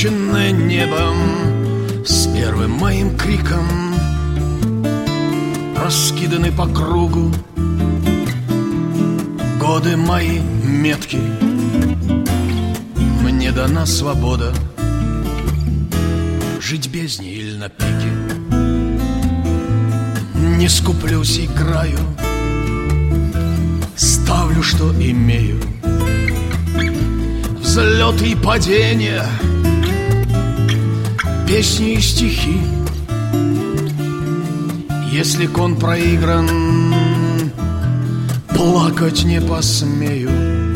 Встреченное небом с первым моим криком, раскиданы по кругу годы мои метки. Мне дана свобода жить без ней или на пике. Не скуплюсь, играю, ставлю, что имею. Взлеты и падения, песни и стихи. Если кон проигран, плакать не посмею.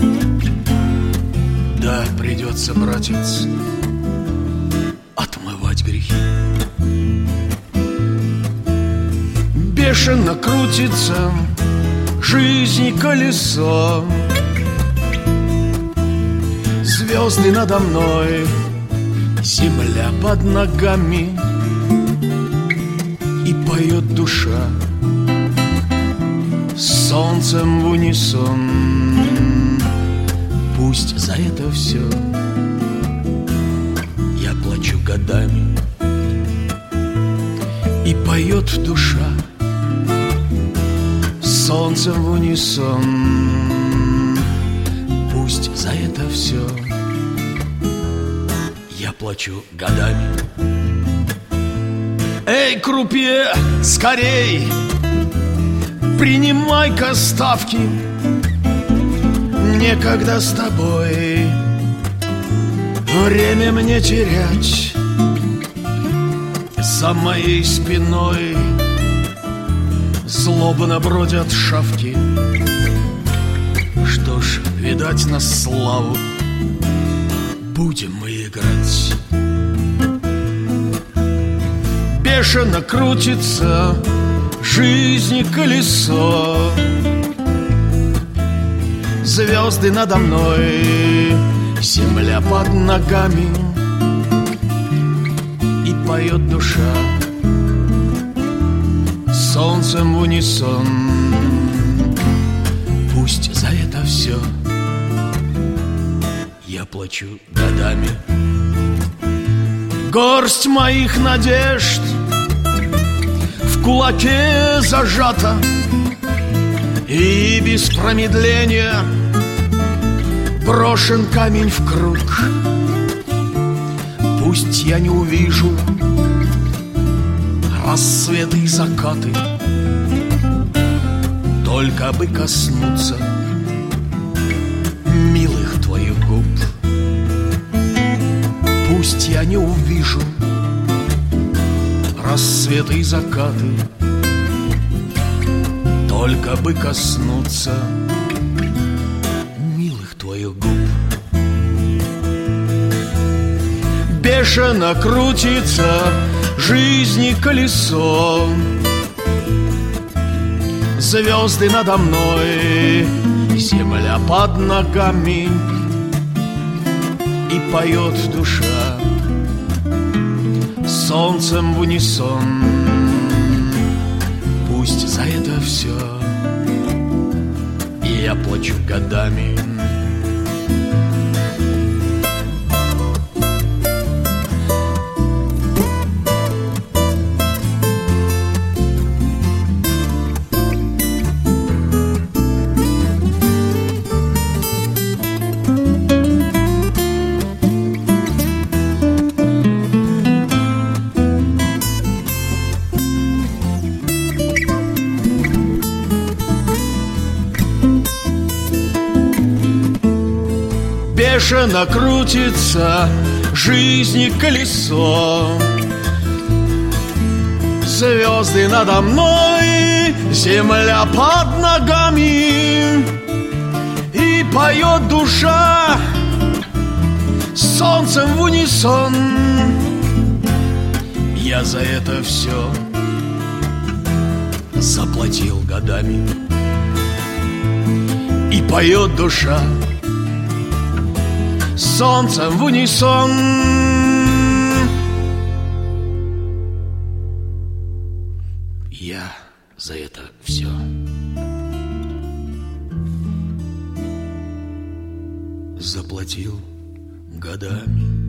Да, придется, братец, отмывать грехи. Бешено крутится жизни колесо, звезды надо мной, земля под ногами, и поет душа с солнцем в унисон. Пусть за это все я плачу годами, и поет душа с солнцем в унисон. Пусть за это все я плачу годами. Эй, крупье, скорей, принимай-ка ставки. Некогда с тобой время мне терять. За моей спиной злобно бродят шавки. Что ж, видать, на славу будем мы играть. Бешено крутится жизни колесо, звезды надо мной, земля под ногами, и поет душа с солнцем в унисон. Пусть за это все я плачу годами. Горсть моих надежд в кулаке зажата, и без промедления брошен камень в круг. Пусть я не увижу рассветы и закаты, только бы коснуться милых твоих губ. Пусть я не увижу рассветы и закаты, только бы коснуться милых твоих губ. Бешено крутится жизни колесо, звезды надо мной, земля под ногами, и поет душа с солнцем в унисон. Пусть за это все я плачу годами. Бешено крутится жизни колесо, звезды надо мной, земля под ногами, и поет душа с солнцем в унисон. Я за это все заплатил годами, и поет душа с солнцем в унисон. Я за это все заплатил годами.